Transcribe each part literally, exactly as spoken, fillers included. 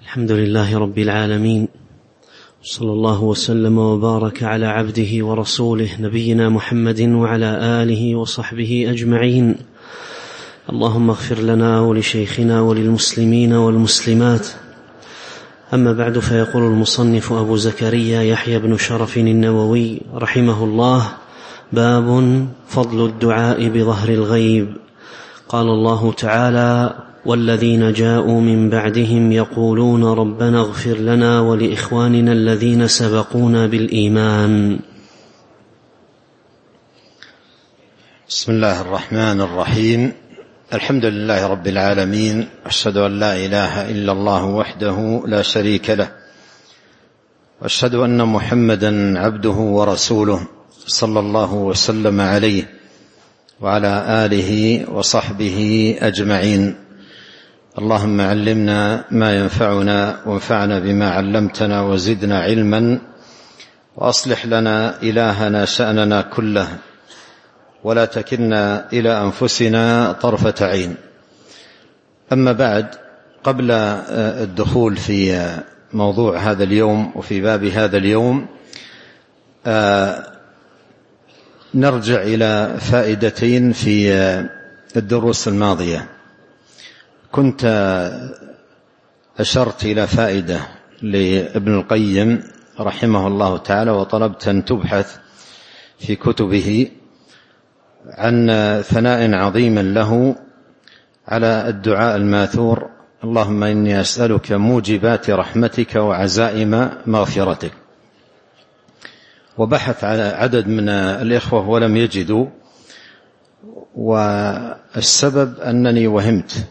الحمد لله رب العالمين، صلى الله وسلم وبارك على عبده ورسوله نبينا محمد وعلى آله وصحبه أجمعين. اللهم اغفر لنا ولشيخنا وللمسلمين والمسلمات. أما بعد، فيقول المصنف أبو زكريا يحيى بن شرف النووي رحمه الله: باب فضل الدعاء بظهر الغيب. قال الله تعالى: والذين جاءوا من بعدهم يقولون ربنا اغفر لنا ولإخواننا الذين سبقونا بالإيمان. بسم الله الرحمن الرحيم. الحمد لله رب العالمين، أشهد أن لا إله إلا الله وحده لا شريك له، وأشهد أن محمدا عبده ورسوله صلى الله وسلم عليه وعلى آله وصحبه أجمعين. اللهم علمنا ما ينفعنا وانفعنا بما علمتنا وزدنا علما، وأصلح لنا إلهنا شأننا كله، ولا تكلنا إلى أنفسنا طرفة عين. أما بعد، قبل الدخول في موضوع هذا اليوم وفي باب هذا اليوم، نرجع إلى فائدتين في الدروس الماضية. كنت أشرت إلى فائدة لابن القيم رحمه الله تعالى، وطلبت أن تبحث في كتبه عن ثناء عظيم له على الدعاء الماثور: اللهم إني أسألك موجبات رحمتك وعزائم مغفرتك. وبحث على عدد من الإخوة ولم يجدوا، والسبب أنني وهمت.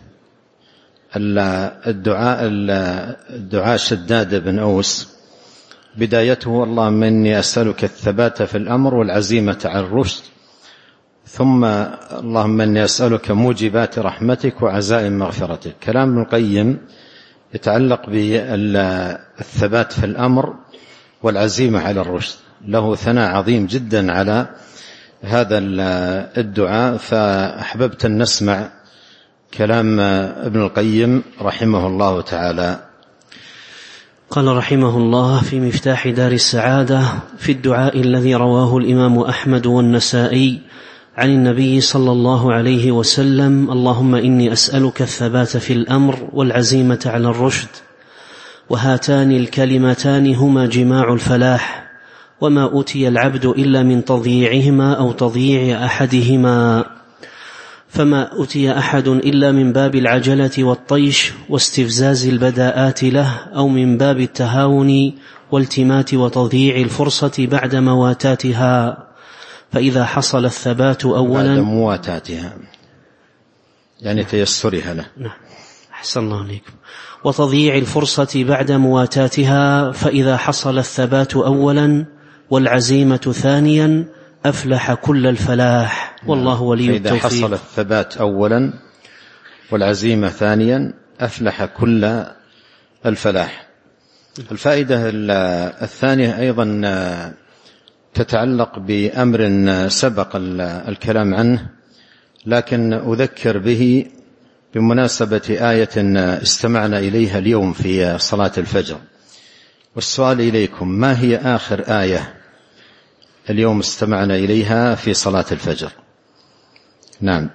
الدعاء الدعاء شداد بن أوس بدايته: اللهم إني أسألك الثبات في الأمر والعزيمة على الرشد، ثم اللهم إني أسألك موجبات رحمتك وعزائم مغفرتك. كلام ابن القيم يتعلق بالثبات في الأمر والعزيمة على الرشد، له ثناء عظيم جدا على هذا الدعاء، فأحببت أن نسمع كلام ابن القيم رحمه الله تعالى. قال رحمه الله في مفتاح دار السعادة في الدعاء الذي رواه الإمام أحمد والنسائي عن النبي صلى الله عليه وسلم: اللهم إني أسألك الثبات في الأمر والعزيمة على الرشد، وهاتان الكلمتان هما جماع الفلاح، وما أوتي العبد إلا من تضييعهما أو تضييع أحدهما، فما أوتي أحد إلا من باب العجلة والطيش واستفزاز البداءات له، أو من باب التهاون والتمات وتضييع الفرصة بعد مواتاتها. فإذا حصل الثبات أولا بعد مواتاتها يعني تيسرها له. نعم، أحسن الله عليكم. وتضييع الفرصة بعد مواتاتها. فإذا حصل الثبات أولا والعزيمة ثانيا أفلح كل الفلاح، والله ولي التوفيق. إذا حصل الثبات أولا والعزيمة ثانيا أفلح كل الفلاح. الفائدة الثانية أيضا تتعلق بأمر سبق الكلام عنه، لكن أذكر به بمناسبة آية استمعنا إليها اليوم في صلاة الفجر. والسؤال إليكم: ما هي آخر آية اليوم استمعنا إليها في صلاة الفجر؟ نعم.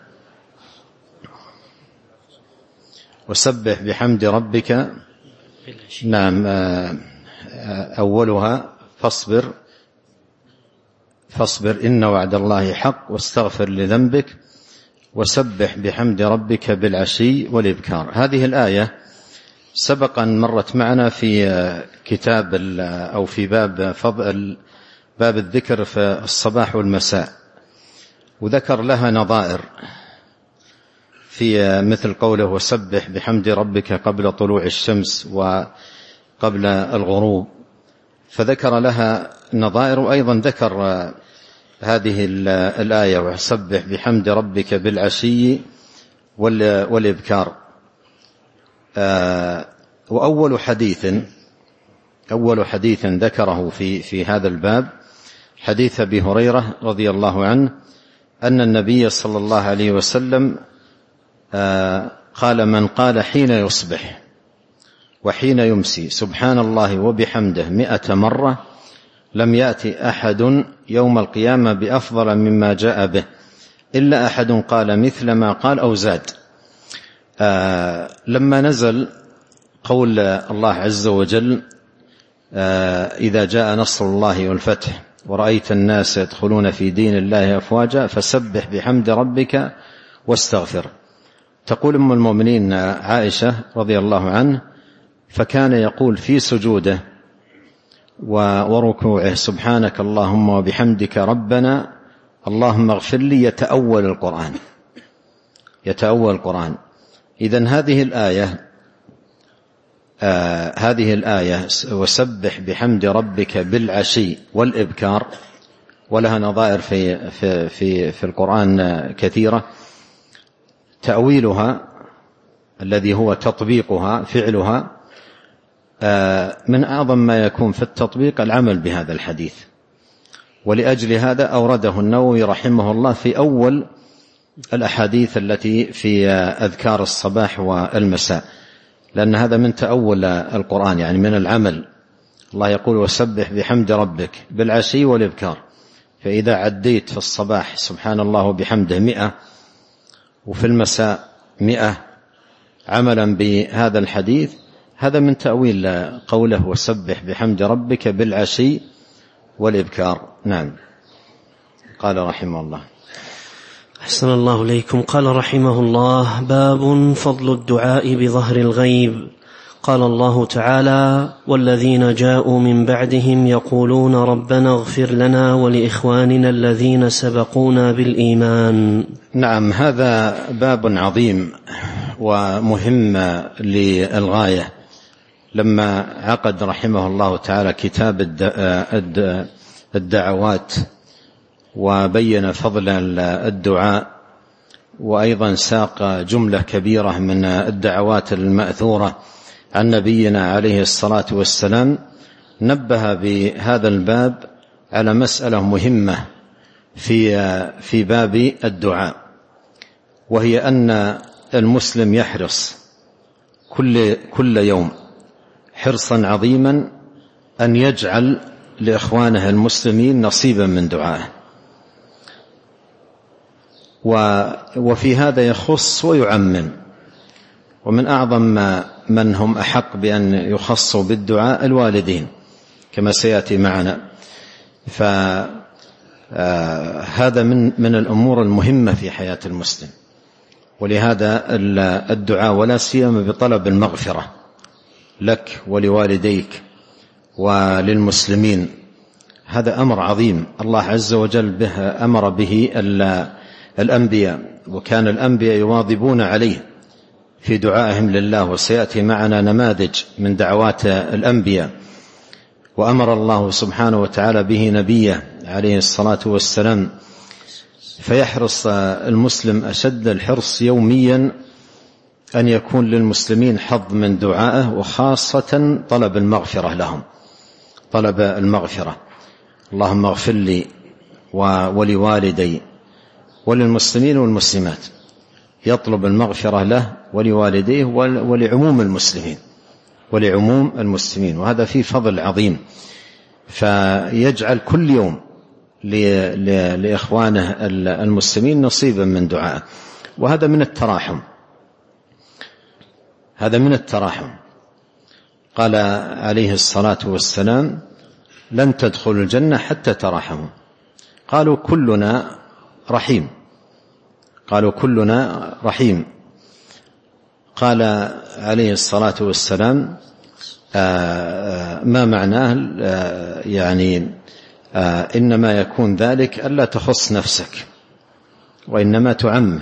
وسبح بحمد ربك. نعم. أولها فاصبر فاصبر إن وعد الله حق واستغفر لذنبك وسبح بحمد ربك بالعشي والإبكار. هذه الآية سبقا مرت معنا في كتاب أو في باب فضل باب الذكر في الصباح والمساء، وذكر لها نظائر في مثل قوله: وسبح بحمد ربك قبل طلوع الشمس وقبل الغروب، فذكر لها نظائر. وأيضا ذكر هذه الآية: وسبح بحمد ربك بالعشي والإبكار. وأول حديث أول حديث ذكره في في هذا الباب حديث أبي هريرة رضي الله عنه أن النبي صلى الله عليه وسلم قال: من قال حين يصبح وحين يمسي سبحان الله وبحمده مئة مرة لم يأتي أحد يوم القيامة بأفضل مما جاء به إلا أحد قال مثل ما قال أو زاد. آه لما نزل قول الله عز وجل آه إذا جاء نصر الله والفتح ورأيت الناس يدخلون في دين الله أفواجا فسبح بحمد ربك واستغفر، تقول أم المؤمنين عائشة رضي الله عنه فكان يقول في سجوده وركوعه سبحانك اللهم وبحمدك ربنا اللهم اغفر لي، يتأول القرآن يتأول القرآن. إذن هذه الآية آه هذه الآية وسبح بحمد ربك بالعشي والإبكار، ولها نظائر في, في, في, في القرآن كثيرة، تأويلها الذي هو تطبيقها فعلها آه من أعظم ما يكون في التطبيق العمل بهذا الحديث، ولأجل هذا أورده النووي رحمه الله في أول الأحاديث التي في أذكار الصباح والمساء، لأن هذا من تأول القرآن يعني من العمل. الله يقول وسبح بحمد ربك بالعشي والإبكار، فإذا عديت في الصباح سبحان الله وبحمده مئة وفي المساء مئة عملا بهذا الحديث، هذا من تأويل قوله وسبح بحمد ربك بالعشي والإبكار. نعم. قال رحمه الله أحسن الله إليكم. قال رحمه الله باب فضل الدعاء بظهر الغيب. قال الله تعالى والذين جاءوا من بعدهم يقولون ربنا اغفر لنا ولإخواننا الذين سبقونا بالإيمان. نعم، هذا باب عظيم ومهم للغاية. لما عقد رحمه الله تعالى كتاب الدعوات وبين فضل الدعاء، وأيضا ساق جملة كبيرة من الدعوات المأثورة عن نبينا عليه الصلاة والسلام، نبه بهذا الباب على مسألة مهمة في في باب الدعاء، وهي أن المسلم يحرص كل كل يوم حرصا عظيما أن يجعل لإخوانه المسلمين نصيبا من دعائه، وفي هذا يخص ويعمم. ومن أعظم من هم أحق بأن يخصوا بالدعاء الوالدين كما سيأتي معنا، فهذا من من الأمور المهمة في حياة المسلم. ولهذا الدعاء ولا سيما بطلب المغفرة لك ولوالديك وللمسلمين، هذا أمر عظيم الله عز وجل به أمر به الأنبياء، وكان الأنبياء يواظبون عليه في دعائهم لله، وسيأتي معنا نماذج من دعوات الأنبياء. وأمر الله سبحانه وتعالى به نبيه عليه الصلاة والسلام، فيحرص المسلم أشد الحرص يوميا أن يكون للمسلمين حظ من دعائه، وخاصة طلب المغفرة لهم، طلب المغفرة. اللهم اغفر لي ولوالدي وللمسلمين والمسلمات، يطلب المغفرة له ولوالديه ولعموم المسلمين ولعموم المسلمين وهذا فيه فضل عظيم. فيجعل كل يوم لإخوانه المسلمين نصيبا من دعائه، وهذا من التراحم، هذا من التراحم. قال عليه الصلاة والسلام لن تدخلوا الجنة حتى تراحموا. قالوا كلنا رحيم، قالوا كلنا رحيم. قال عليه الصلاة والسلام ما معناه؟ يعني إنما يكون ذلك ألا تخص نفسك وإنما تعمم.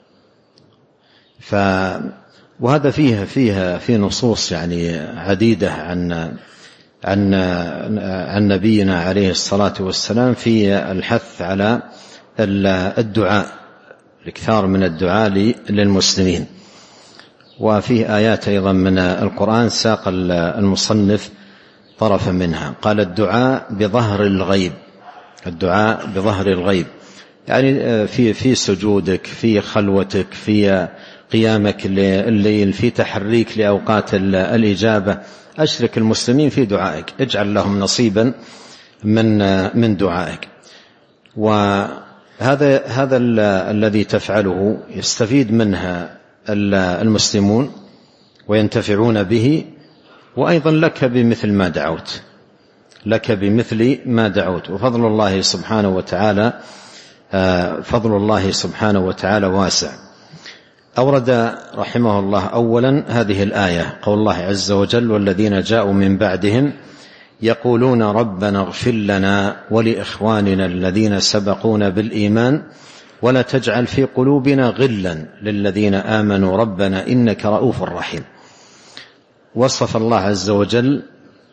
ف وهذا فيها فيها في نصوص يعني عديدة عن عن عن نبينا عليه الصلاة والسلام في الحث على الدعاء، الإكثار من الدعاء للمسلمين. وفيه آيات أيضا من القرآن ساق المصنف طرفا منها. قال الدعاء بظهر الغيب، الدعاء بظهر الغيب يعني في في سجودك، في خلوتك، في قيامك الليل، في تحريك لأوقات الإجابة. أشرك المسلمين في دعائك، اجعل لهم نصيبا من من دعائك. وهذا هذا الذي تفعله يستفيد منها المسلمون وينتفعون به، وأيضا لك بمثل ما دعوت، لك بمثل ما دعوت. وفضل الله سبحانه وتعالى فضل الله سبحانه وتعالى واسع. أورد رحمه الله أولا هذه الآية، قول الله عز وجل: والذين جاءوا من بعدهم يقولون ربنا اغفر لنا ولإخواننا الذين سبقونا بالإيمان ولا تجعل في قلوبنا غلا للذين آمنوا ربنا إنك رؤوف رحيم. وصف الله عز وجل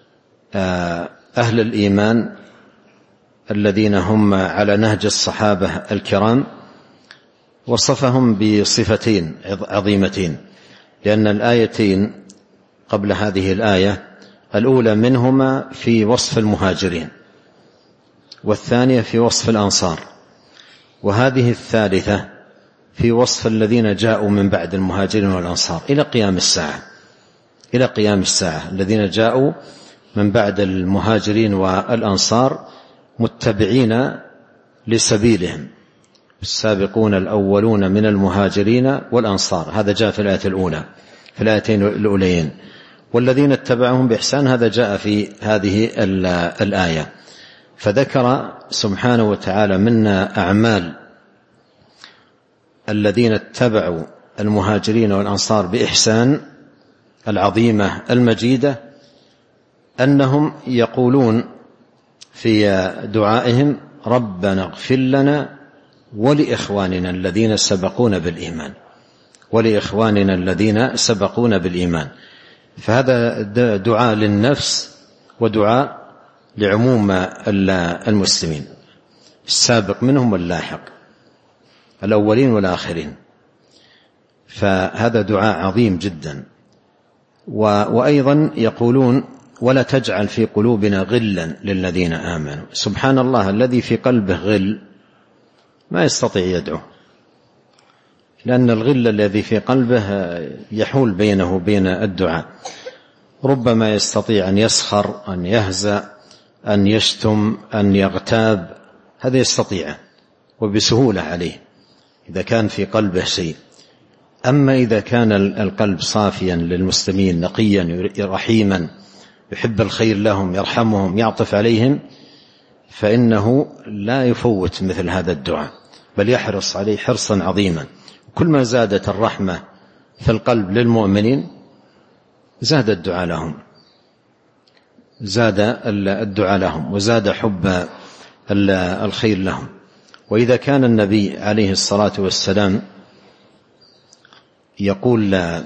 أهل الإيمان الذين هم على نهج الصحابة الكرام، وصفهم بصفتين عظيمتين، لأن الآيتين قبل هذه الآية الأولى منهما في وصف المهاجرين، والثانية في وصف الأنصار، وهذه الثالثة في وصف الذين جاءوا من بعد المهاجرين والأنصار إلى قيام الساعة إلى قيام الساعة الذين جاءوا من بعد المهاجرين والأنصار متبعين لسبيلهم، السابقون الأولون من المهاجرين والأنصار، هذا جاء في الآية الأولى في الآيتين الأوليين. والذين اتبعهم بإحسان هذا جاء في هذه الآية. فذكر سبحانه وتعالى منا أعمال الذين اتبعوا المهاجرين والأنصار بإحسان العظيمة المجيدة، أنهم يقولون في دعائهم ربنا اغفر لنا ولإخواننا الذين سبقونا بالإيمان ولإخواننا الذين سبقونا بالإيمان. فهذا دعاء للنفس ودعاء لعموم المسلمين، السابق منهم واللاحق، الأولين والآخرين. فهذا دعاء عظيم جدا. وأيضا يقولون ولا تجعل في قلوبنا غلا للذين آمنوا. سبحان الله، الذي في قلبه غل ما يستطيع يدعو، لأن الغل الذي في قلبه يحول بينه وبين الدعاء. ربما يستطيع أن يسخر، أن يهزأ، أن يشتم، أن يغتاب، هذا يستطيع وبسهولة عليه إذا كان في قلبه شيء. أما إذا كان القلب صافيا للمسلمين نقيا رحيما يحب الخير لهم يرحمهم يعطف عليهم، فإنه لا يفوت مثل هذا الدعاء، بل يحرص عليه حرصا عظيما. كل ما زادت الرحمة في القلب للمؤمنين زاد الدعاء لهم زاد الدعاء لهم وزاد حب الخير لهم. وإذا كان النبي عليه الصلاة والسلام يقول لا,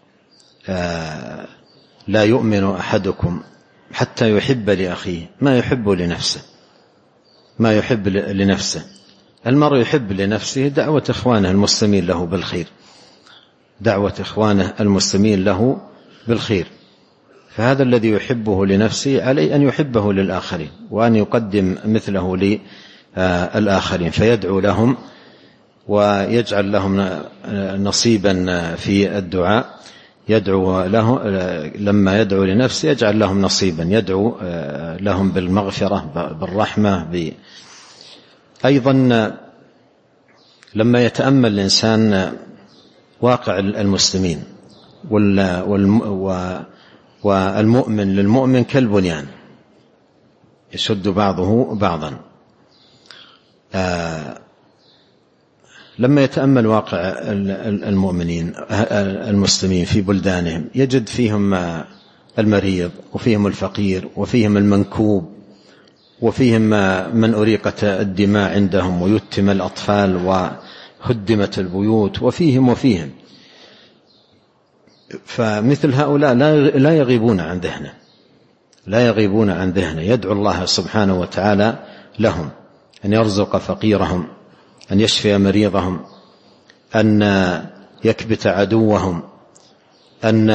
لا يؤمن أحدكم حتى يحب لأخيه ما يحب لنفسه ما يحب لنفسه المرء يحب لنفسه دعوة إخوانه المسلمين له بالخير دعوة إخوانه المسلمين له بالخير. فهذا الذي يحبه لنفسه عليه أن يحبه للآخرين، وأن يقدم مثله للآخرين، فيدعو لهم ويجعل لهم نصيبا في الدعاء. يدعو له لما يدعو لنفسه يجعل لهم نصيبا، يدعو لهم بالمغفرة بالرحمة ب... أيضا لما يتأمل الإنسان واقع المسلمين وال... وال... والمؤمن للمؤمن كالبنيان يشد بعضه بعضا. لما يتأمل واقع المؤمنين المسلمين في بلدانهم يجد فيهم المريض وفيهم الفقير وفيهم المنكوب وفيهم من أريقت الدماء عندهم ويتم الأطفال وهدمت البيوت وفيهم وفيهم فمثل هؤلاء لا يغيبون عن ذهنه لا يغيبون عن ذهنه يدعو الله سبحانه وتعالى لهم أن يرزق فقيرهم، أن يشفي مريضهم، أن يكبت عدوهم، أن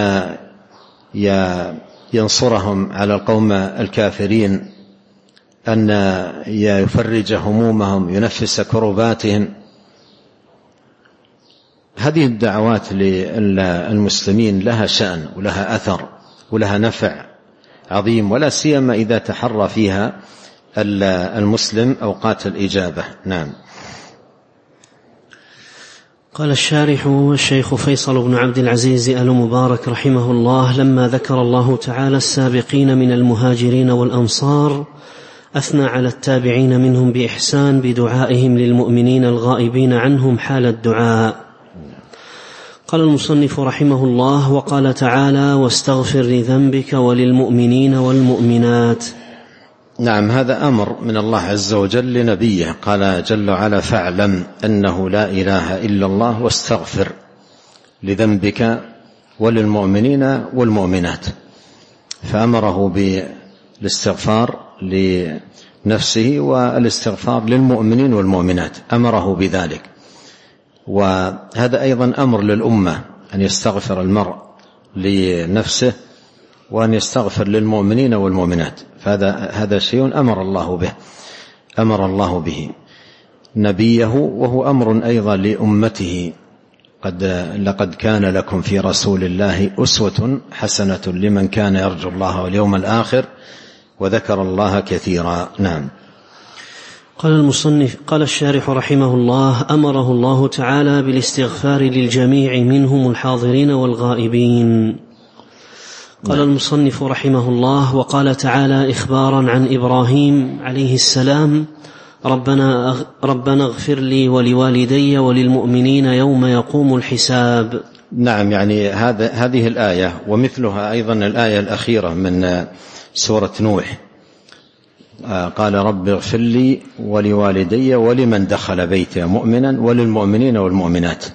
ينصرهم على القوم الكافرين، أن يفرج همومهم، ينفس كرباتهم. هذه الدعوات للمسلمين لها شأن ولها أثر ولها نفع عظيم، ولا سيما إذا تحرى فيها المسلم أوقات الإجابة. نعم. قال الشارح الشيخ فيصل بن عبد العزيز آل مبارك رحمه الله: لما ذكر الله تعالى السابقين من المهاجرين والأنصار أثنى على التابعين منهم بإحسان بدعائهم للمؤمنين الغائبين عنهم حال الدعاء. قال المصنف رحمه الله: وقال تعالى: واستغفر لذنبك وللمؤمنين والمؤمنات. نعم، هذا أمر من الله عز وجل لنبيه، قال جل وعلا: فاعلم أنه لا إله إلا الله واستغفر لذنبك وللمؤمنين والمؤمنات. فأمره بالاستغفار لنفسه والاستغفار للمؤمنين والمؤمنات، أمره بذلك. وهذا أيضا أمر للأمة أن يستغفر المرء لنفسه وأن يستغفر للمؤمنين والمؤمنات، فهذا هذا شيء أمر الله به أمر الله به نبيه، وهو أمر أيضا لأمته. قد لقد كان لكم في رسول الله أسوة حسنة لمن كان يرجو الله واليوم الآخر وذكر الله كثيرا. نعم. قال المصنف قال الشارح رحمه الله: أمره الله تعالى بالاستغفار للجميع منهم الحاضرين والغائبين. قال المصنف رحمه الله: وقال تعالى إخبارا عن إبراهيم عليه السلام: ربنا, ربنا اغفر لي ولوالدي وللمؤمنين يوم يقوم الحساب. نعم، يعني هذا هذه الآية ومثلها أيضا الآية الأخيرة من سورة نوح، قال رب اغفر لي ولوالدي ولمن دخل بيتي مؤمنا وللمؤمنين والمؤمنات.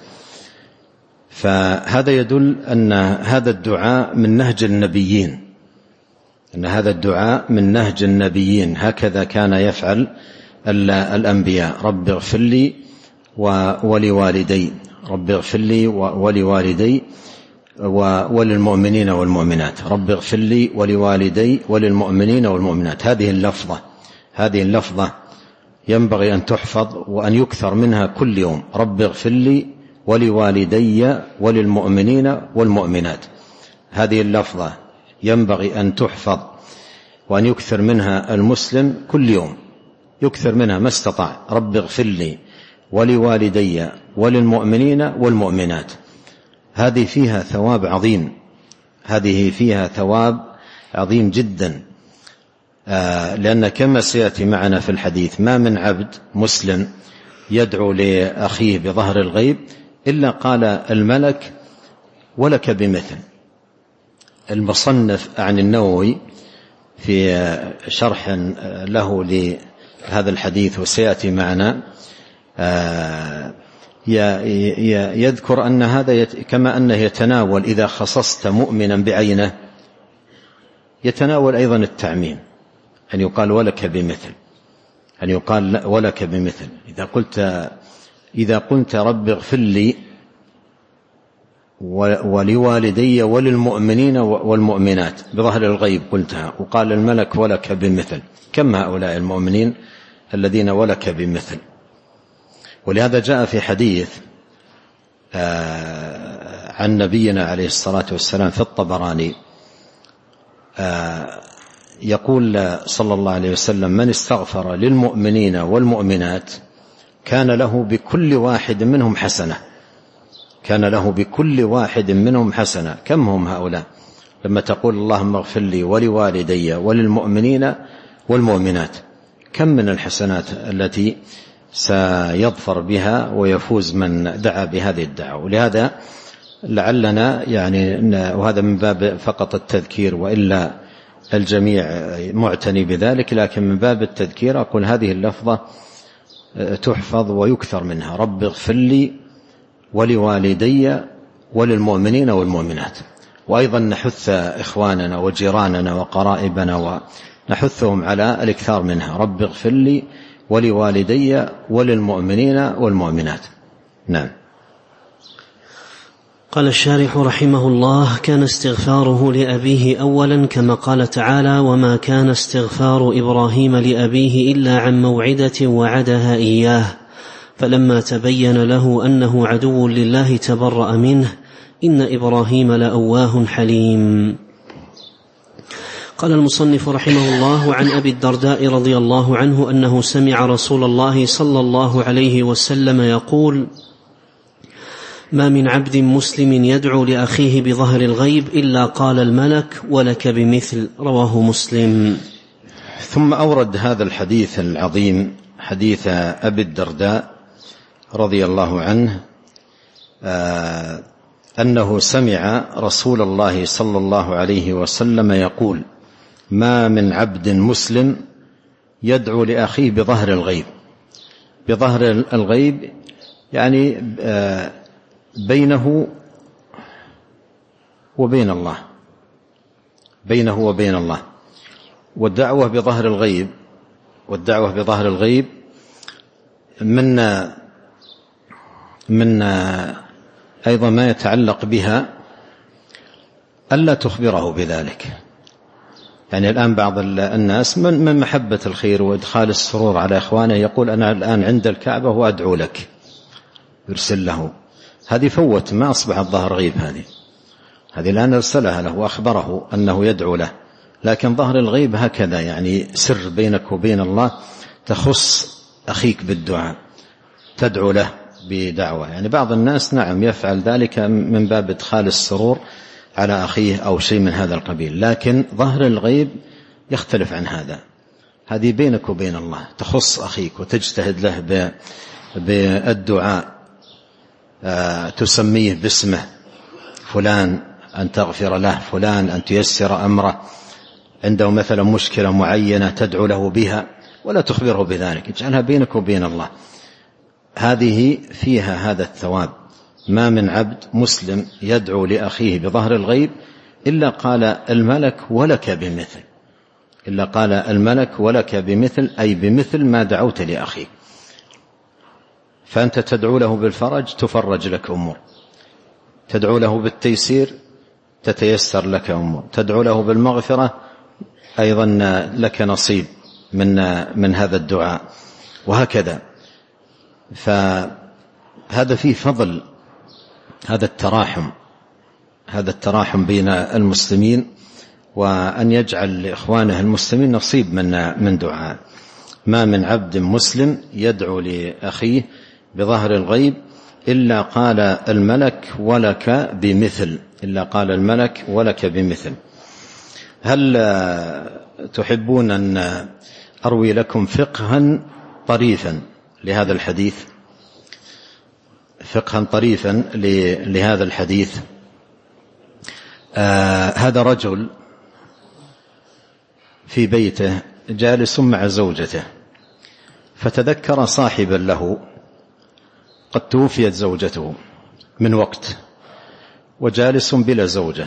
فهذا يدل أن هذا الدعاء من نهج النبيين أن هذا الدعاء من نهج النبيين هكذا كان يفعل الأنبياء: رب اغفر لي ولوالدي رب اغفر لي ولوالدي وللمؤمنين والمؤمنات رب اغفر لي ولوالدي وللمؤمنين والمؤمنات. هذه اللفظة هذه اللفظة ينبغي أن تحفظ وأن يكثر منها كل يوم: رب اغفر لي ولوالدي وللمؤمنين والمؤمنات. هذه اللفظة ينبغي أن تحفظ وأن يكثر منها المسلم كل يوم، يكثر منها ما استطاع: رب اغفر لي ولوالدي وللمؤمنين والمؤمنات. هذه فيها ثواب عظيم هذه فيها ثواب عظيم جدا، آه لأن كما سيأتي معنا في الحديث ما من عبد مسلم يدعو لأخيه بظهر الغيب إلا قال الملك ولك بمثل. المصنف عن النووي في شرح له لهذا الحديث وسيأتي معنا آه يذكر أن هذا كما أنه يتناول إذا خصصت مؤمنا بعينه يتناول أيضا التعميم، أن يقال ولك بمثل أن يقال ولك بمثل. إذا قلت إذا قلت رب اغفر لي ولوالدي وللمؤمنين والمؤمنات بظهر الغيب قلتها، وقال الملك ولك بمثل، كم هؤلاء المؤمنين الذين ولك بمثل. ولهذا جاء في حديث عن نبينا عليه الصلاة والسلام في الطبراني يقول صلى الله عليه وسلم: من استغفر للمؤمنين والمؤمنات كان له بكل واحد منهم حسنة كان له بكل واحد منهم حسنة. كم هم هؤلاء؟ لما تقول اللهم اغفر لي ولوالدي وللمؤمنين والمؤمنات، كم من الحسنات التي سيظفر بها ويفوز من دعا بهذه الدعوة. ولهذا لعلنا يعني، وهذا من باب فقط التذكير وإلا الجميع معتني بذلك، لكن من باب التذكير أقول هذه اللفظة تحفظ ويكثر منها: رب اغفر لي ولوالدي وللمؤمنين والمؤمنات. وأيضا نحث إخواننا وجيراننا وقرائبنا ونحثهم على الإكثار منها: رب اغفر لي ولوالدي وللمؤمنين والمؤمنات. نعم. قال الشارح رحمه الله: كان استغفاره لأبيه أولا كما قال تعالى: وما كان استغفار إبراهيم لأبيه إلا عن موعدة وعدها إياه فلما تبين له أنه عدو لله تبرأ منه. إن إبراهيم لأواه حليم. قال المصنف رحمه الله: عن أبي الدرداء رضي الله عنه أنه سمع رسول الله صلى الله عليه وسلم يقول: ما من عبد مسلم يدعو لأخيه بظهر الغيب إلا قال الملك ولك بمثل. رواه مسلم. ثم أورد هذا الحديث العظيم، حديث أبي الدرداء رضي الله عنه، آه أنه سمع رسول الله صلى الله عليه وسلم يقول: ما من عبد مسلم يدعو لأخيه بظهر الغيب. بظهر الغيب يعني بينه وبين الله، بينه وبين الله. والدعوة بظهر الغيب والدعوة بظهر الغيب من من أيضا ما يتعلق بها ألا تخبره بذلك. يعني الآن بعض الناس من من محبة الخير وإدخال السرور على إخوانه يقول: أنا الآن عند الكعبة وأدعو لك، يرسل له. هذه فوت، ما أصبحت ظهر غيب. هذه هذه الآن أرسلها له وأخبره أنه يدعو له. لكن ظهر الغيب هكذا، يعني سر بينك وبين الله، تخص أخيك بالدعاء، تدعو له بدعوة. يعني بعض الناس نعم يفعل ذلك من باب إدخال السرور على أخيه أو شيء من هذا القبيل، لكن ظهر الغيب يختلف عن هذا. هذه بينك وبين الله، تخص أخيك وتجتهد له بالدعاء، تسميه باسمه، فلان أن تغفر له، فلان أن تيسر أمره، عنده مثلا مشكلة معينة تدعو له بها ولا تخبره بذلك، اجعلها بينك وبين الله. هذه فيها هذا الثواب. ما من عبد مسلم يدعو لأخيه بظهر الغيب إلا قال الملك ولك بمثل. إلا قال الملك ولك بمثل، أي بمثل ما دعوت لأخيك. فأنت تدعو له بالفرج تفرج لك أمور، تدعو له بالتيسير تتيسر لك أمور، تدعو له بالمغفرة أيضا لك نصيب من من هذا الدعاء، وهكذا. فهذا فيه فضل هذا التراحم، هذا التراحم بين المسلمين، وأن يجعل لإخوانه المسلمين نصيب من من دعاء. ما من عبد مسلم يدعو لأخيه بظهر الغيب إلا قال الملك ولك بمثل. إلا قال الملك ولك بمثل. هل تحبون أن أروي لكم فقها طريفا لهذا الحديث؟ فقها طريفا لهذا الحديث. آه هذا رجل في بيته جالس مع زوجته، فتذكر صاحبا له قد توفيت زوجته من وقت وجالس بلا زوجة،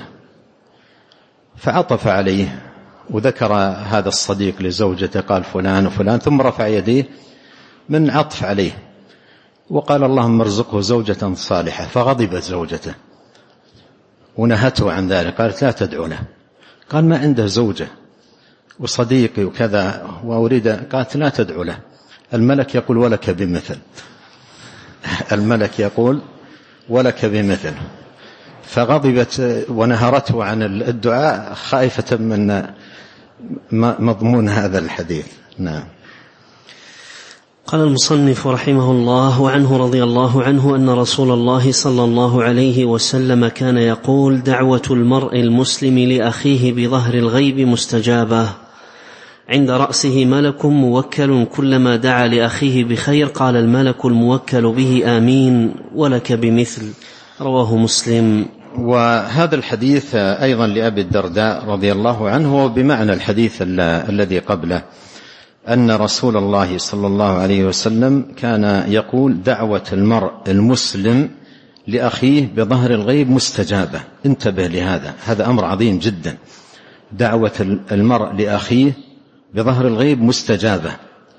فعطف عليه وذكر هذا الصديق لزوجته، قال فلان وفلان، ثم رفع يديه من عطف عليه وقال اللهم ارزقه زوجة صالحة. فغضبت زوجته ونهته عن ذلك، قالت لا تدعو له. قال ما عنده زوجة وصديقي وكذا وأريد، قالت لا تدعو له. الملك يقول ولك بمثل، الملك يقول ولك بمثل. فغضبت ونهرته عن الدعاء خائفة من مضمون هذا الحديث. نعم. قال المصنف رحمه الله: وعنه رضي الله عنه أن رسول الله صلى الله عليه وسلم كان يقول: دعوة المرء المسلم لأخيه بظهر الغيب مستجابة، عند رأسه ملك موكل، كلما دعا لأخيه بخير قال الملك الموكل به آمين ولك بمثل. رواه مسلم. وهذا الحديث أيضا لأبي الدرداء رضي الله عنه بمعنى الحديث الذي قبله، أن رسول الله صلى الله عليه وسلم كان يقول: دعوة المرء المسلم لأخيه بظهر الغيب مستجابة. انتبه لهذا، هذا أمر عظيم جدا. دعوة المرء لأخيه بظهر الغيب مستجابة.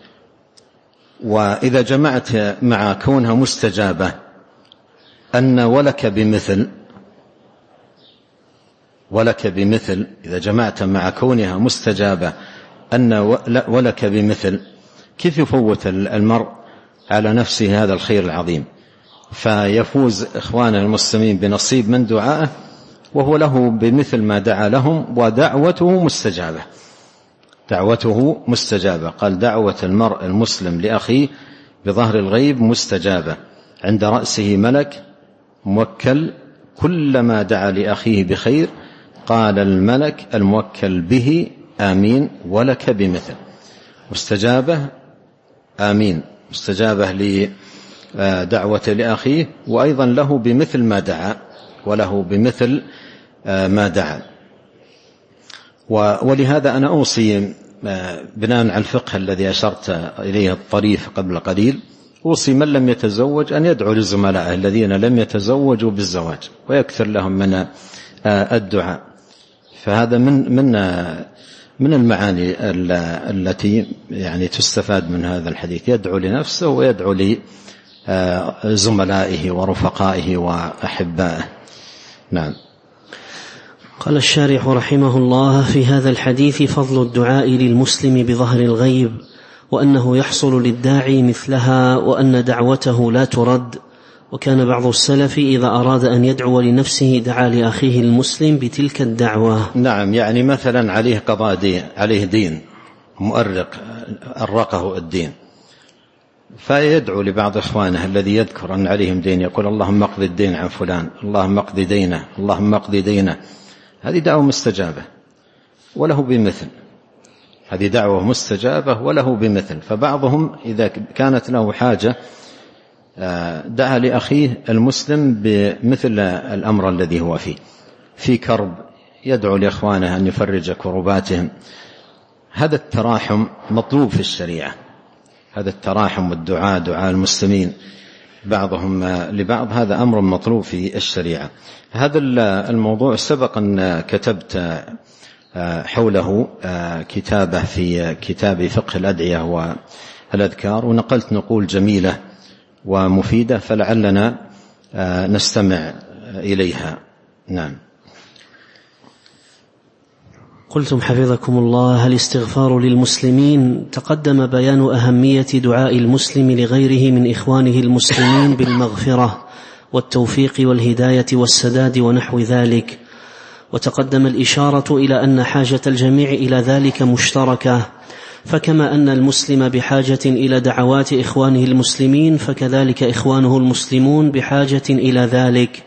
وإذا جمعت مع كونها مستجابة أن ولك بمثل، ولك بمثل، إذا جمعت مع كونها مستجابة أن ولك بمثل، كيف يفوت المرء على نفسه هذا الخير العظيم، فيفوز إخوانه المسلمين بنصيب من دعائه وهو له بمثل ما دعا لهم، ودعوته مستجابة، دعوته مستجابة. قال دعوة المرء المسلم لأخيه بظهر الغيب مستجابة، عند رأسه ملك موكل، كلما دعا لأخيه بخير قال الملك الموكل به آمين ولك بمثل. مستجابة آمين، مستجابة لدعوة لأخيه، وأيضا له بمثل ما دعا، وله بمثل ما دعا. ولهذا أنا أوصي بناء على الفقه الذي أشرت إليه الطريف قبل قليل، أوصي من لم يتزوج أن يدعو لزملائه الذين لم يتزوجوا بالزواج ويكثر لهم من الدعاء. فهذا من من من المعاني التي يعني تستفاد من هذا الحديث، يدعو لنفسه ويدعو لزملائه ورفقائه وأحبائه. نعم. قال الشارح رحمه الله: في هذا الحديث فضل الدعاء للمسلم بظهر الغيب، وأنه يحصل للداعي مثلها، وأن دعوته لا ترد. وكان بعض السلف إذا أراد أن يدعو لنفسه دعا لأخيه المسلم بتلك الدعوة. نعم، يعني مثلا عليه قضاء دين، عليه دين مؤرق أرقه الدين، فيدعو لبعض إخوانه الذي يذكر أن عليهم دين، يقول اللهم اقض الدين عن فلان، اللهم اقض دينه، اللهم اقض دينه. هذه دعوة مستجابة وله بمثل، هذه دعوة مستجابة وله بمثل. فبعضهم إذا كانت له حاجة دعا لأخيه المسلم بمثل الأمر الذي هو فيه، في كرب يدعو لإخوانه أن يفرج كرباتهم. هذا التراحم مطلوب في الشريعة، هذا التراحم والدعاء، دعاء المسلمين بعضهم لبعض، هذا أمر مطلوب في الشريعة. هذا الموضوع سبق أن كتبت حوله كتابة في كتاب فقه الأدعية والأذكار، ونقلت نقول جميلة ومفيدة، فلعلنا نستمع إليها. نعم. قلتم حفظكم الله: الاستغفار للمسلمين. تقدم بيان أهمية دعاء المسلم لغيره من إخوانه المسلمين بالمغفرة والتوفيق والهداية والسداد ونحو ذلك، وتقدم الإشارة إلى أن حاجة الجميع إلى ذلك مشتركة، فكما أن المسلم بحاجة إلى دعوات إخوانه المسلمين، فكذلك إخوانه المسلمون بحاجة إلى ذلك.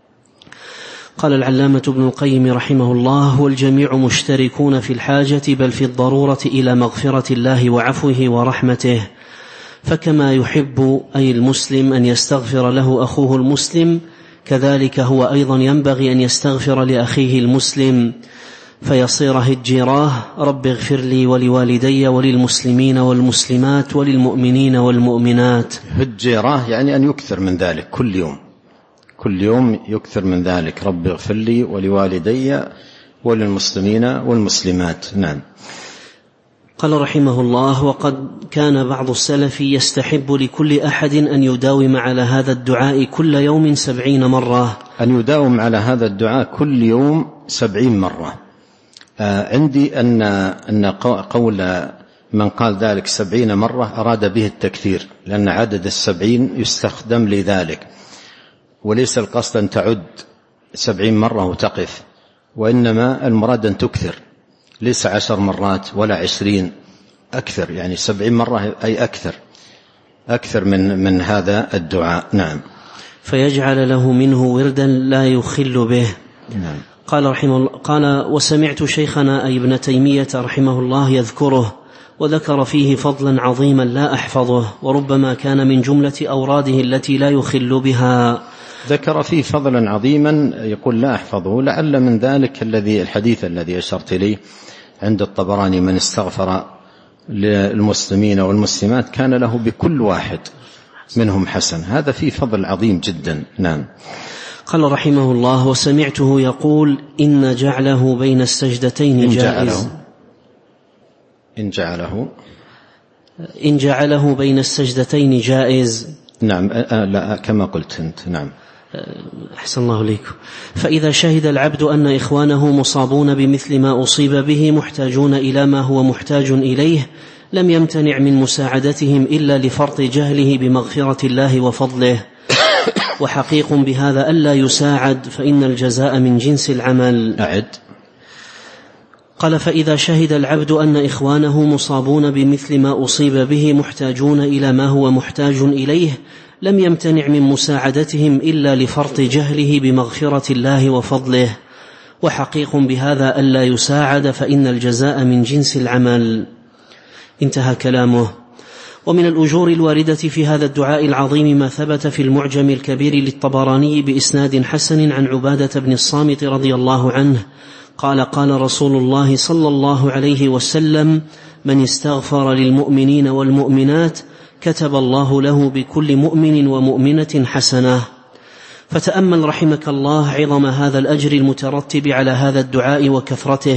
قال العلامة ابن القيم رحمه الله: والجميع مشتركون في الحاجة بل في الضرورة إلى مغفرة الله وعفوه ورحمته، فكما يحب أي المسلم أن يستغفر له أخوه المسلم، كذلك هو أيضا ينبغي أن يستغفر لأخيه المسلم، فيصير هجيراه: رب اغفر لي ولوالدي وللمسلمين والمسلمات وللمؤمنين والمؤمنات. هجيراه يعني أن يكثر من ذلك كل يوم، كل يوم يكثر من ذلك، رب اغفر لي ولوالدي وللمسلمين والمسلمات. نعم. قال رحمه الله: وقد كان بعض السلف يستحب لكل أحد أن يداوم على هذا الدعاء كل يوم سبعين مرة. أن يداوم على هذا الدعاء كل يوم سبعين مرة. آه عندي أن, أن قول من قال ذلك سبعين مرة أراد به التكثير، لأن عدد السبعين يستخدم لذلك، وليس القصد أن تعد سبعين مرة وتقف، وإنما المراد أن تكثر، ليس عشر مرات ولا عشرين، أكثر، يعني سبعين مرة أي أكثر، أكثر من, من هذا الدعاء. نعم. فيجعل له منه وردا لا يخل به. نعم. قال رحمه الله: قال: وسمعت شيخنا أي ابن تيمية رحمه الله يذكره، وذكر فيه فضلا عظيما لا أحفظه، وربما كان من جملة أوراده التي لا يخل بها. ذكر فيه فضلا عظيما يقول لا أحفظه، لعل من ذلك الذي الحديث الذي أشرت إليه عند الطبراني: من استغفر للمسلمين والمسلمات كان له بكل واحد منهم حسن. هذا فيه فضل عظيم جدا. نعم. قال رحمه الله: وسمعته يقول: إن جعله بين السجدتين إن جائز. جعله إن جعله إن جعله بين السجدتين جائز. نعم. لا كما قلت أنت. نعم. أحسن الله إليكم. فإذا شهد العبد أن إخوانه مصابون بمثل ما أصيب به، محتاجون إلى ما هو محتاج إليه، لم يمتنع من مساعدتهم إلا لفرط جهله بمغفرة الله وفضله، وحقيق بهذا ألا يساعد فإن الجزاء من جنس العمل. أعد. قال: فإذا شهد العبد أن إخوانه مصابون بمثل ما أصيب به محتاجون إلى ما هو محتاج إليه لم يمتنع من مساعدتهم إلا لفرط جهله بمغفرة الله وفضله، وحقيق بهذا ألا يساعد فإن الجزاء من جنس العمل. انتهى كلامه. ومن الأجور الواردة في هذا الدعاء العظيم ما ثبت في المعجم الكبير للطبراني بإسناد حسن عن عبادة بن الصامت رضي الله عنه قال: قال رسول الله صلى الله عليه وسلم: من استغفر للمؤمنين والمؤمنات كتب الله له بكل مؤمن ومؤمنة حسنة. فتأمل رحمك الله عظم هذا الأجر المترتب على هذا الدعاء وكثرته.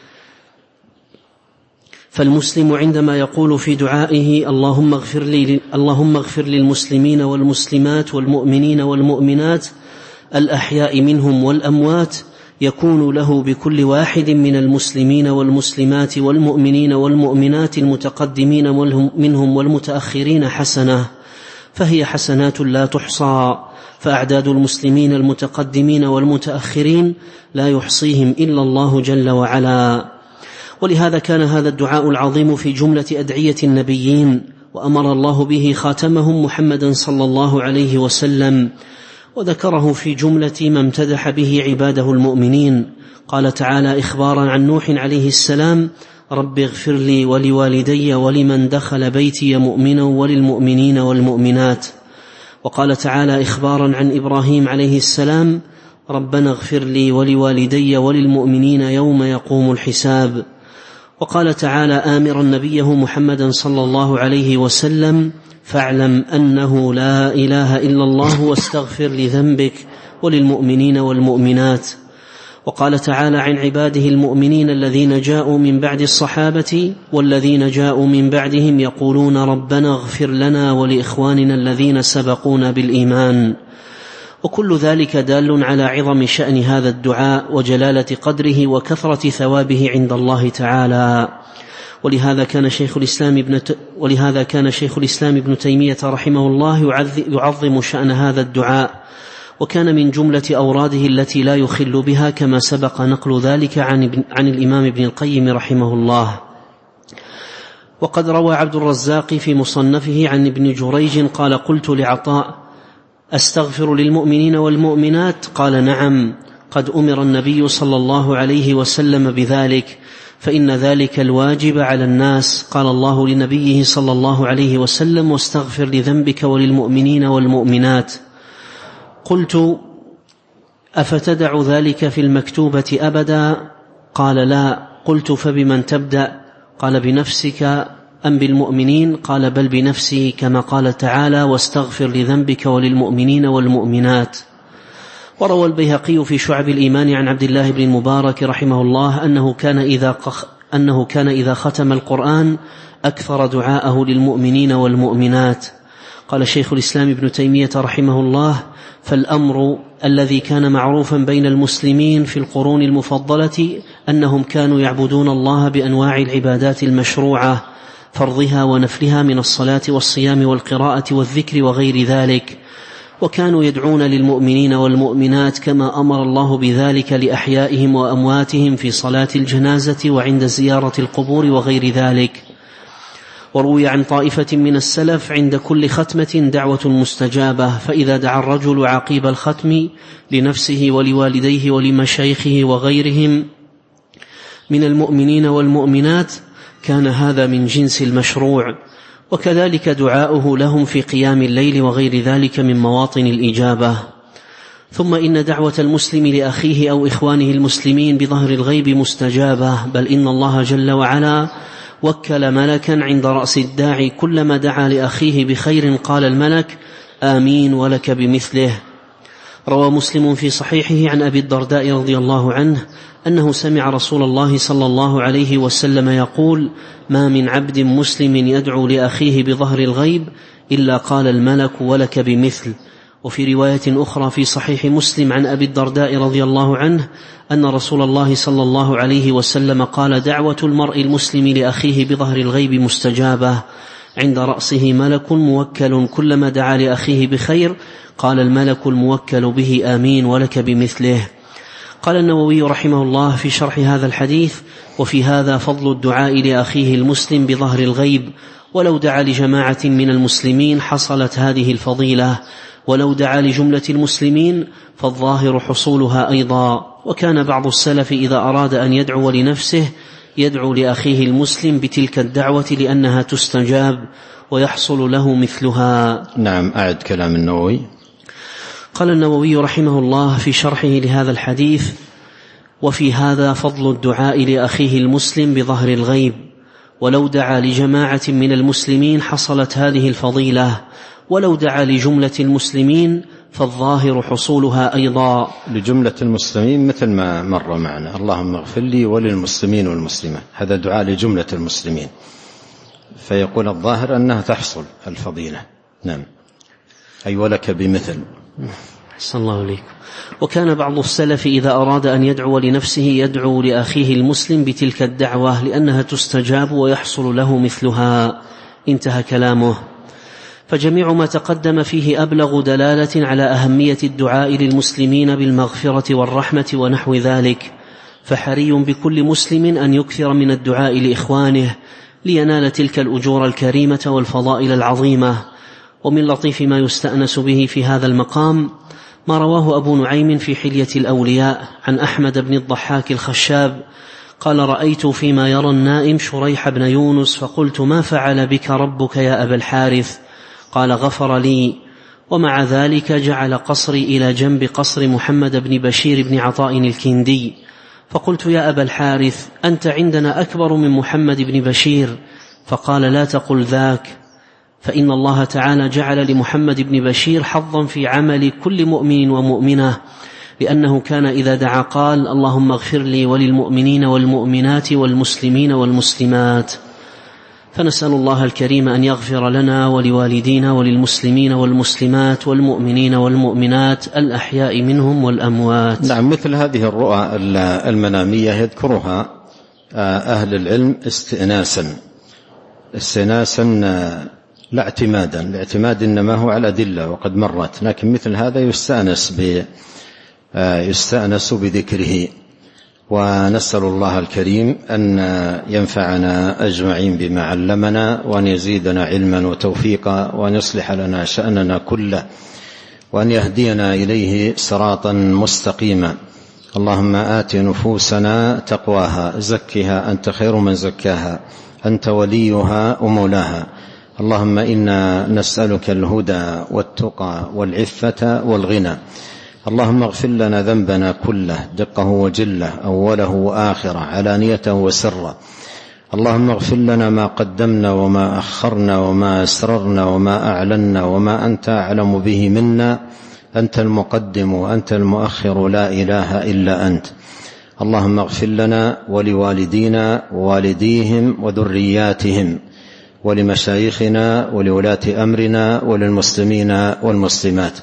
فالمسلم عندما يقول في دعائه: اللهم اغفر لي اللهم اغفر للمسلمين والمسلمات والمؤمنين والمؤمنات الأحياء منهم والأموات، يكون له بكل واحد من المسلمين والمسلمات والمؤمنين والمؤمنات المتقدمين منهم والمتأخرين حسنة، فهي حسنات لا تحصى، فأعداد المسلمين المتقدمين والمتأخرين لا يحصيهم إلا الله جل وعلا. ولهذا كان هذا الدعاء العظيم في جملة أدعية النبيين، وأمر الله به خاتمهم محمدا صلى الله عليه وسلم، وذكره في جملة ما امتدح به عباده المؤمنين. قال تعالى إخبارا عن نوح عليه السلام: رب اغفر لي ولوالدي ولمن دخل بيتي مؤمنا وللمؤمنين والمؤمنات. وقال تعالى إخبارا عن إبراهيم عليه السلام: ربنا اغفر لي ولوالدي وللمؤمنين يوم يقوم الحساب. وقال تعالى آمرا نبيه محمدا صلى الله عليه وسلم: فاعلم أنه لا إله إلا الله واستغفر لذنبك وللمؤمنين والمؤمنات. وقال تعالى عن عباده المؤمنين الذين جاءوا من بعد الصحابة والذين جاءوا من بعدهم يقولون ربنا اغفر لنا ولإخواننا الذين سبقونا بالإيمان. وكل ذلك دال على عظم شأن هذا الدعاء وجلالة قدره وكثرة ثوابه عند الله تعالى. ولهذا كان شيخ الإسلام ابن ت... ولهذا كان شيخ الإسلام ابن تيمية رحمه الله يعظم شأن هذا الدعاء، وكان من جملة أوراده التي لا يخل بها، كما سبق نقل ذلك عن, عن الإمام ابن القيم رحمه الله. وقد روى عبد الرزاق في مصنفه عن ابن جريج قال: قلت لعطاء: أستغفر للمؤمنين والمؤمنات؟ قال: نعم، قد أمر النبي صلى الله عليه وسلم بذلك، فإن ذلك الواجب على الناس. قال الله لنبيه صلى الله عليه وسلم: واستغفر لذنبك وللمؤمنين والمؤمنات. قلت: أفتدع ذلك في المكتوبة أبدا؟ قال: لا. قلت: فبمن تبدأ؟ قال: بنفسك أم بالمؤمنين؟ قال: بل بنفسي، كما قال تعالى: واستغفر لذنبك وللمؤمنين والمؤمنات. وروى البيهقي في شعب الإيمان عن عبد الله بن المبارك رحمه الله أنه كان إذا, قخ أنه كان إذا ختم القرآن أكثر دعاءه للمؤمنين والمؤمنات. قال شيخ الإسلام ابن تيمية رحمه الله: فالأمر الذي كان معروفا بين المسلمين في القرون المفضلة أنهم كانوا يعبدون الله بأنواع العبادات المشروعة، فرضها ونفلها من الصلاة والصيام والقراءة والذكر وغير ذلك، وكانوا يدعون للمؤمنين والمؤمنات كما أمر الله بذلك لأحيائهم وأمواتهم في صلاة الجنازة وعند زيارة القبور وغير ذلك. وروي عن طائفة من السلف عند كل ختمة دعوة مستجابة، فإذا دعا الرجل عقيب الختم لنفسه ولوالديه ولمشايخه وغيرهم من المؤمنين والمؤمنات كان هذا من جنس المشروع، وكذلك دعاؤه لهم في قيام الليل وغير ذلك من مواطن الإجابة. ثم إن دعوة المسلم لأخيه أو إخوانه المسلمين بظهر الغيب مستجابة، بل إن الله جل وعلا وكل ملكا عند رأس الداعي، كلما دعا لأخيه بخير قال الملك: آمين ولك بمثله. روى مسلم في صحيحه عن أبي الدرداء رضي الله عنه أنه سمع رسول الله صلى الله عليه وسلم يقول: ما من عبد مسلم يدعو لأخيه بظهر الغيب إلا قال الملك: ولك بمثل. وفي رواية أخرى في صحيح مسلم عن أبي الدرداء رضي الله عنه أن رسول الله صلى الله عليه وسلم قال: دعوة المرء المسلم لأخيه بظهر الغيب مستجابة، عند رأسه ملك موكل، كلما دعا لأخيه بخير قال الملك الموكل به: آمين ولك بمثله. قال النووي رحمه الله في شرح هذا الحديث: وفي هذا فضل الدعاء لأخيه المسلم بظهر الغيب، ولو دعا لجماعة من المسلمين حصلت هذه الفضيلة، ولو دعا لجملة المسلمين فالظاهر حصولها أيضا. وكان بعض السلف إذا أراد أن يدعو لنفسه يدعو لأخيه المسلم بتلك الدعوة لأنها تستجاب ويحصل له مثلها. نعم، أعد كلام النووي. قال النووي رحمه الله في شرحه لهذا الحديث: وفي هذا فضل الدعاء لأخيه المسلم بظهر الغيب، ولو دعا لجماعة من المسلمين حصلت هذه الفضيلة، ولو دعا لجملة المسلمين فالظاهر حصولها أيضا. لجملة المسلمين مثل ما مر معنا: اللهم اغفر لي وللمسلمين والمسلمات، هذا دعاء لجملة المسلمين، فيقول الظاهر أنها تحصل الفضيلة. نعم، أي ولك بمثل. أحسن الله إليك. وكان بعض السلف إذا أراد أن يدعو لنفسه يدعو لأخيه المسلم بتلك الدعوة لأنها تستجاب ويحصل له مثلها. انتهى كلامه. فجميع ما تقدم فيه أبلغ دلالة على أهمية الدعاء للمسلمين بالمغفرة والرحمة ونحو ذلك، فحري بكل مسلم أن يكثر من الدعاء لإخوانه لينال تلك الأجور الكريمة والفضائل العظيمة. ومن لطيف ما يستأنس به في هذا المقام ما رواه أبو نعيم في حلية الأولياء عن أحمد بن الضحاك الخشاب قال: رأيت فيما يرى النائم شريح بن يونس فقلت: ما فعل بك ربك يا أبا الحارث؟ قال: غفر لي. ومع ذلك جعل قصري إلى جنب قصر محمد بن بشير بن عطاء الكندي. فقلت: يا أبا الحارث، أنت عندنا أكبر من محمد بن بشير. فقال: لا تقل ذاك، فإن الله تعالى جعل لمحمد بن بشير حظا في عمل كل مؤمن ومؤمنة، لأنه كان إذا دعا قال: اللهم اغفر لي وللمؤمنين والمؤمنات والمسلمين والمسلمات. فنسأل الله الكريم أن يغفر لنا ولوالدينا وللمسلمين والمسلمات والمؤمنين والمؤمنات الأحياء منهم والأموات. نعم، مثل هذه الرؤى المنامية يذكرها أهل العلم استئناسا استئناسا لا اعتمادا، الاعتماد إنما هو على الأدلة وقد مرت، لكن مثل هذا يستأنس ب يستأنس بذكره. ونسأل الله الكريم أن ينفعنا أجمعين بما علمنا، وأن يزيدنا علما وتوفيقا، وأن يصلح لنا شأننا كله، وأن يهدينا إليه صراطا مستقيما. اللهم آت نفوسنا تقواها، زكها أنت خير من زكاها، أنت وليها ومولاها. اللهم إنا نسألك الهدى والتقى والعفة والغنى. اللهم اغفر لنا ذنبنا كله، دقه وجله، أوله وآخره، علانيته وسره. اللهم اغفر لنا ما قدمنا وما أخرنا وما أسررنا وما أعلنا وما أنت أعلم به منا. أنت المقدم وأنت المؤخر، لا إله إلا أنت. اللهم اغفر لنا ولوالدينا ووالديهم وذرياتهم، ولمشايخنا ولولاة أمرنا وللمسلمين والمسلمات.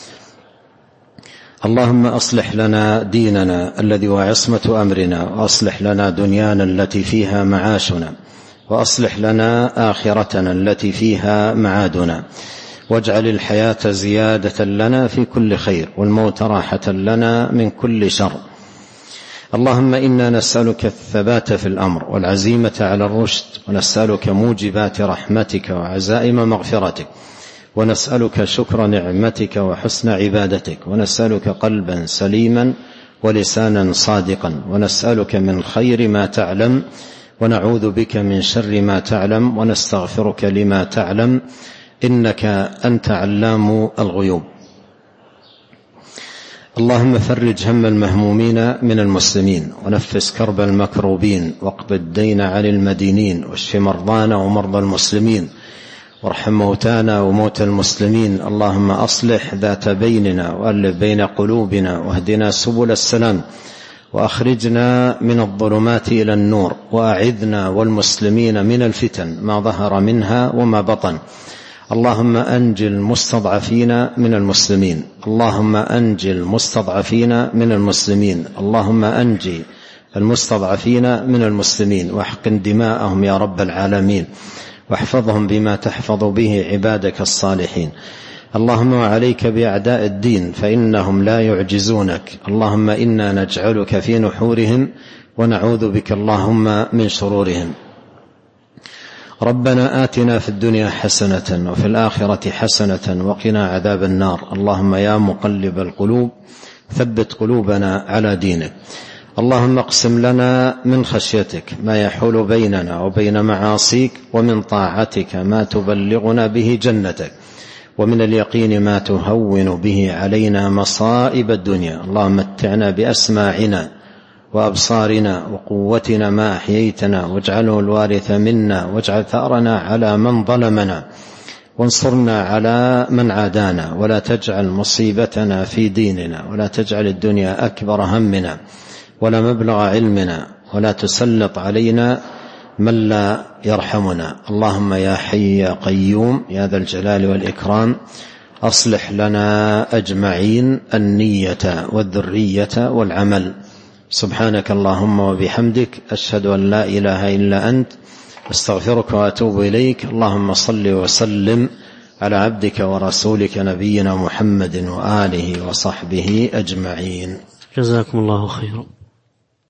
اللهم أصلح لنا ديننا الذي هو عصمة أمرنا، وأصلح لنا دنيانا التي فيها معاشنا، وأصلح لنا آخرتنا التي فيها معادنا، واجعل الحياة زيادة لنا في كل خير، والموت راحة لنا من كل شر. اللهم إنا نسألك الثبات في الأمر والعزيمة على الرشد، ونسألك موجبات رحمتك وعزائم مغفرتك، ونسألك شكر نعمتك وحسن عبادتك، ونسألك قلبا سليما ولسانا صادقا، ونسألك من خير ما تعلم، ونعوذ بك من شر ما تعلم، ونستغفرك لما تعلم، إنك أنت علام الغيوب. اللهم فرج هم المهمومين من المسلمين، ونفس كرب المكروبين، واقض الدين عن المدينين، واشف مرضانا ومرضى المسلمين، وارحم موتانا وموتى المسلمين. اللهم أصلح ذات بيننا، وألف بين قلوبنا، واهدنا سبل السلام، وأخرجنا من الظلمات إلى النور، وأعذنا والمسلمين من الفتن ما ظهر منها وما بطن. اللهم أنج المستضعفين من المسلمين اللهم أنج المستضعفين من المسلمين اللهم أنجي المستضعفين من المسلمين واحقن دماءهم يا رب العالمين واحفظهم بما تحفظ به عبادك الصالحين. اللهم وعليك بأعداء الدين فإنهم لا يعجزونك. اللهم إنا نجعلك في نحورهم ونعوذ بك اللهم من شرورهم. ربنا آتنا في الدنيا حسنة وفي الآخرة حسنة وقنا عذاب النار. اللهم يا مقلب القلوب ثبت قلوبنا على دينك. اللهم اقسم لنا من خشيتك ما يحول بيننا وبين معاصيك ومن طاعتك ما تبلغنا به جنتك ومن اليقين ما تهون به علينا مصائب الدنيا. اللهم متعنا بأسماعنا وأبصارنا وقوتنا ما أحييتنا واجعله الوارث منا واجعل ثأرنا على من ظلمنا وانصرنا على من عادانا ولا تجعل مصيبتنا في ديننا ولا تجعل الدنيا أكبر همنا ولا مبلغ علمنا ولا تسلط علينا من لا يرحمنا. اللهم يا حي يا قيوم يا ذا الجلال والإكرام أصلح لنا أجمعين النية والذرية والعمل. سبحانك اللهم وبحمدك أشهد أن لا إله إلا أنت أستغفرك وأتوب إليك. اللهم صل وسلم على عبدك ورسولك نبينا محمد وآله وصحبه أجمعين. جزاكم الله خيرا.